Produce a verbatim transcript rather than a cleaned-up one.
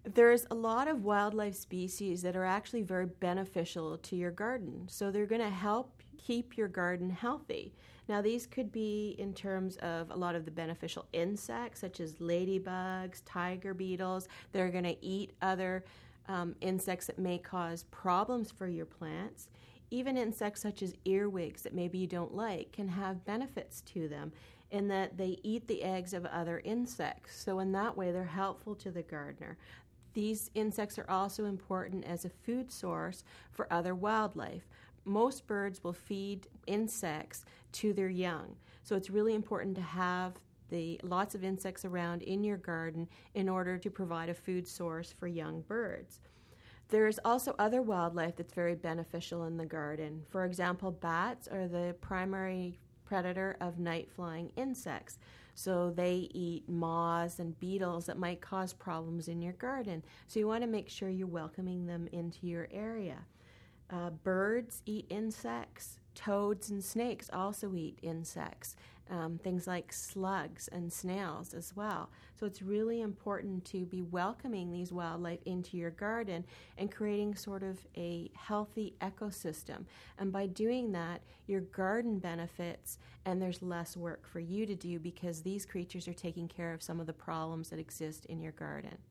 There's a lot of wildlife species that are actually very beneficial to your garden. So they're going to help keep your garden healthy. Now, these could be in terms of a lot of the beneficial insects, such as ladybugs, tiger beetles, that are going to eat other um, insects that may cause problems for your plants. Even insects such as earwigs that maybe you don't like can have benefits to them in that they eat the eggs of other insects. So in that way, they're helpful to the gardener. These insects are also important as a food source for other wildlife. Most birds will feed insects to their young. So it's really important to have the lots of insects around in your garden in order to provide a food source for young birds. There's also other wildlife that's very beneficial in the garden. For example, bats are the primary predator of night-flying insects. So they eat moths and beetles that might cause problems in your garden. So you want to make sure you're welcoming them into your area. Uh, birds eat insects. Toads and snakes also eat insects, um, things like slugs and snails as well. So it's really important to be welcoming these wildlife into your garden and creating sort of a healthy ecosystem. And by doing that, your garden benefits and there's less work for you to do because these creatures are taking care of some of the problems that exist in your garden.